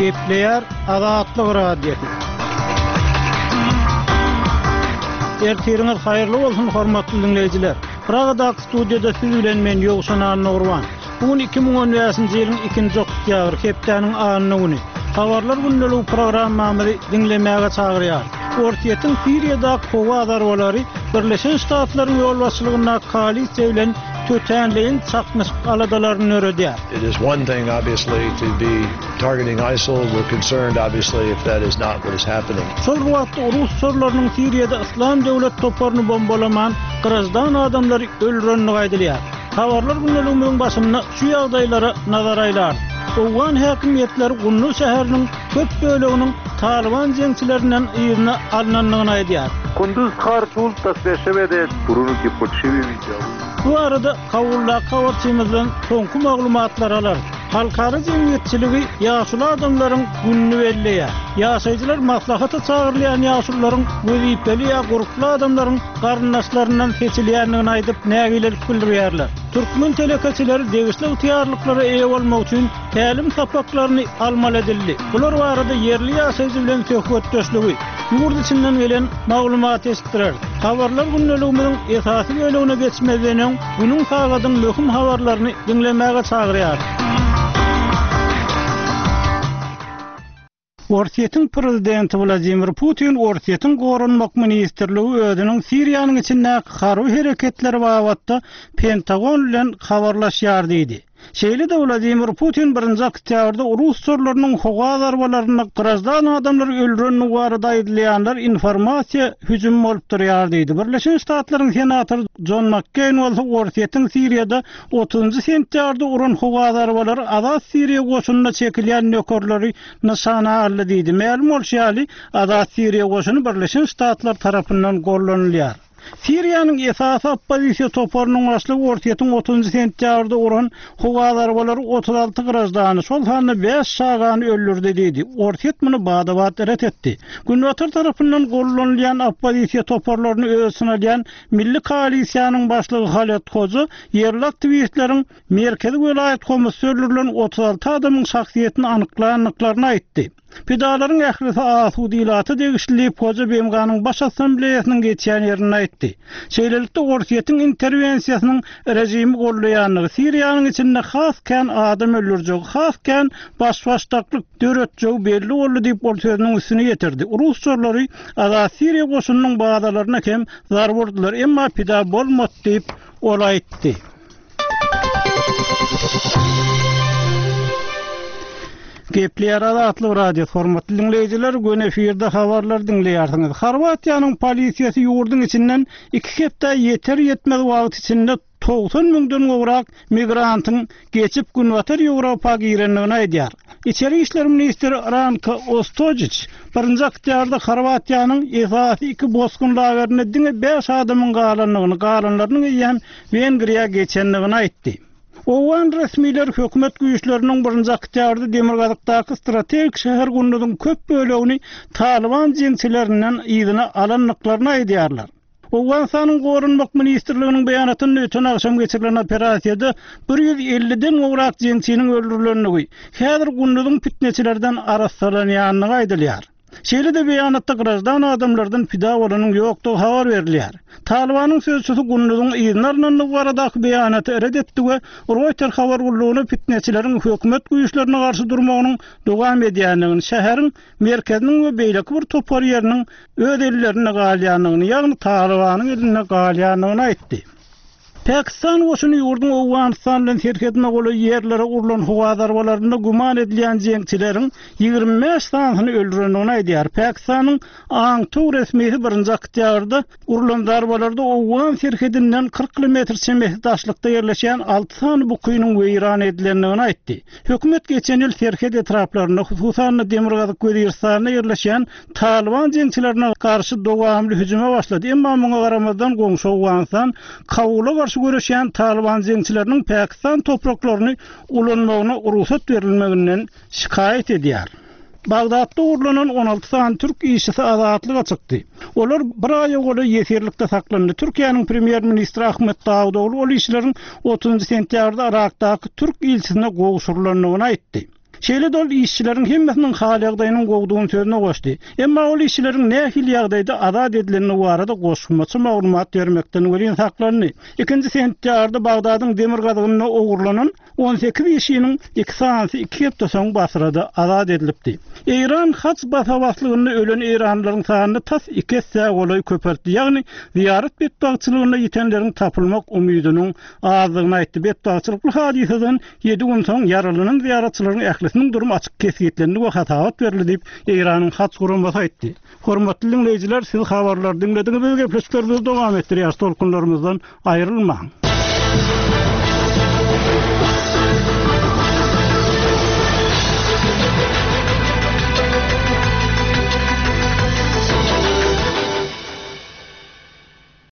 Kepler Azatlyk Radiosu. Ertiriniz hayırlı bolsun hormatly dinleyijiler. Pragadak studiyada siz bilen men Ýogşan Nurwan. Bugun 2010-njy ýylyň 2-nji oktýabr hepdeniň anyny güni. Habarlar gündälik programmamy dinlemäge çagyrýar. Ortiýetiň Siriýada kowa adarwalary Birleşen Ştatlaryň ýolbaşçylygyna koalisiýa bilen tötenleýin çakmyşyk aladalaryny öredýär. It is one thing, obviously, to be targeting ISIL. We're concerned, obviously, if that is not what is happening. Şol wagtda Rus sorlarynyň Siriýada Islam döwlet toparyny bombalaman, gyrajdan adamlary öldürenini gaýdylýar. Habarlar gündäliginiň başynda şu ýagdaýlara nazar aýlar. Owgan häkimetleri Gunnu şäheriniň köp böleginiň Taliban jeňçilerinden ýygyna alnanyny aýdýar. Kunduz kar çulta seşebede turunuki poçevi video. Bu arada kawulla kawarçymyzdan soňky maglumatlar alar. Halkara jemgyýetçiligi ýaşuly adamlaryň günni belleýär. Ýaşaýjylar maslahaty çagyrlayan ýaşullaryň wezipeli ýa guruply adamlaryň garyndaşlaryndan seçilýändigini aýdyp nägiler bildirýärler. Türkmen telekeçileri degişli ýetiýarlyklary eýe bolmak üçin tälim sapaklaryny almaly edildi. Bular barada yerli ýaşaýjy bilen söhbetdeşligi ýurt içinden gelen maglumat estirär. Habarlar gündeligimiň esasy bölegine geçmeden bunyň sagadyň möhüm habarlaryny dinlemäge çagyrýar. Ortiýetiň prezidenti Vladimir Putin Ortiýetiň gorunmak ministrligi özüniň Siriýanyň içindäki harby hereketleri babatda Pentagon bilen habarlaşýar diýdi. Şeýle-de Vladimir Putin 1-nji oktýabrda Rus sorlarynyň howa zarwalaryny gyrajdan adamlar öldüreni barada aýdylýanlar informasiýa hüjüm bolup durýar diýdi. Birleşen Ştatlaryň senatory John McCain bolsa Ortiýetiň Siriýada 30-njy sentýarda uran howa zarwalary Azat Siriýa goşunyna çekilýän nökerleri nyşana aldy diýdi. Ma'lum bolýarly, Azat Siriýa goşuny Birleşen Ştatlar tarapyndan gollanylýar. Siriýanyň esasy oppozisiýa toparynyň başlygy Ortiýetiň 30-njy sentýarda uran howa zarwalary 36 gyrajdany, şol hany 5 şagany öldürdi diýdi. Ortiýet muny bada-bad ret etdi. Günwatar tarapyndan gollanylýan oppozisiýa toparlaryny özüne alýan Milli Koalisiýanyň başlygy Halet Hoca yerli aktivistleriň Merkezi Welaýat komissiýerlerinden 36 adamyň şahsiýetini anyklaýanlyklaryny aýtdy. Pidalaryň ählisi asudilaty degişlip Hoca Bemganyň baş assambleýasynyň geçýän ýerini aýtdy. Şeýlelikde Ortiýetiň interwensiýasynyň rejimi gollaýanlygy, Siriýanyň içinde haskän adam öldürjek, haskän başbaşdaklyk döretjek belli boldy diýip bol sözüniň üstüne getirdi. Rus sorlary Azat Siriýa goşunynyň bagdalaryna hem zar wurdular, emma pida bolmady diýip ol aýtdy. Kepler Azatlyk Radio hormatly dinleyijiler, gün efirde habarlar dinleýärsiňiz. Horwatiýanyň polisiýasy ýurdun içinden 2 hepde ýeter ýetmez wagt içinde 90 000-den gowrak migrantyň geçip Günwatar Ýewropa girenligini aýdýar. İçeri işler ministri Ranko Ostojic 1-nji oktýabrda Horwatiýanyň esasy 2 bosgun lagerini diňe 5 adamyň galanlarynyň ýan Wengriýa geçenligini aýtdy. Owan resmiler hökümet güýçleriniň 1-nji oktýabrda Demirgazykdaky strategik şäher gündüzüň köp bölegini Taliban jeňçilerinden ýygyna alanlyklaryny aýdýarlar. Owganistanyň gorunmak ministrliginiň beýanatyny ötün akşam geçirilen operasiýada 150-den gowrak jeňçiniň öldürilenligi, häzir gündüzüň fitneçilerden arassalanýanyny aýdylýar. Şeýle-de beýanatda gyrajdan adamlardan pida bolanyň ýokdugy habar berilýär. Talibanyň sözçüsü gündüzüň ýygynaryny baradaky beýanaty red etdi we Reuters habar gurulugyny fitneçileriň hökümet güýçlerine garşy durmagynyň dowam edýändigini, şäheriň merkeziniň we beýleki bir topar ýeriniň öz ellerine galýanlygyny, ýagny Talibanyň eline galýanlygyny aýtdy. Pakistan goşuny ýurdun Owganistanyň serkedine goly ýerlere urulan howa zarwalaryna guman edilýän jeňçileriň 25 sanyny öldürenini aýdýar. Pakistanyň Angtu resmiýeti 1-nji oktýabrda urulan zarwalarda Owgan serkedinden 40 kilometr çemberli daşlykda ýerleşýän 6 sany bukynyň weýran edilenligini aýtdy. Hökümet geçen ýyl serked etraplaryna, hususan Demirgazyk Wezirstanyna ýerleşýän Taliban jeňçilerine garşy dowamly hüjüme başlady. Emma muňa garamazdan goňşy Owganistan kawula görüşýän Taliban jeňçileriniň Pakistan topraklaryny ulanmagyna ruhsat berilmeginden şikayet edýär. Bagdatda urlanan 16 san Türk işçisi azatlyga çykdy. Olar bir aýa goly ýetirlikde saklandy. Türkiýanyň premier ministri Ahmet Davutoğlu ol işçilerin 30 sentýarda Irakdaky Türk ilçisine gowşurulanyny aýtdy. Şeýle dol işçilerin hemmesinin hal ýagdaýynyň gowdugyny sözüne goşdy. Emma ol işçilerin nähil ýagdaýda azad edilenini barada goşulmaçy maglumat bermekden welin saklaryny. 2-nji sentýarda Bagdadyň demir gazygyna ogurlanan 18 işçiniň 2 sanaty 2 hepde soň Basrada azad edilipdi. İran haç basawatlygyny ölen İranlylaryň sanyny tas 2 hesse golay köperdi. Ýagny ziyaret betbagçylygyna ýetenleriň tapylmak umydynyň azlygyny aýtdy. Betbagçylykly hadiseden 7 gün soň yaralanyň ziyaretçilerin ählisiniň durumy açyk kesgitlerini we hataat berildi diýip İranyň haç gurulmasy aýtdy. Hormatly dinleýijiler, siz habarlar dinlediňiz, gepleşiklerimiz dowam etdirýär. Tolkunlarymyzdan aýrylmaň.